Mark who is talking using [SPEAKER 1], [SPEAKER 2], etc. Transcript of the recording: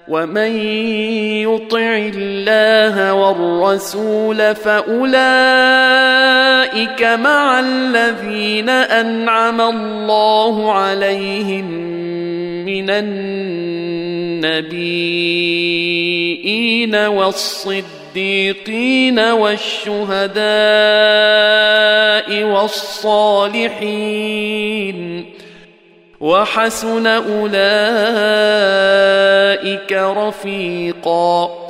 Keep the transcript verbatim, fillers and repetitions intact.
[SPEAKER 1] ومن يطع الله والرسول فأولئك مع الذين أنعم الله عليهم من النبيين والصديقين والشهداء والصالحين وحسن أولئك رفيقا.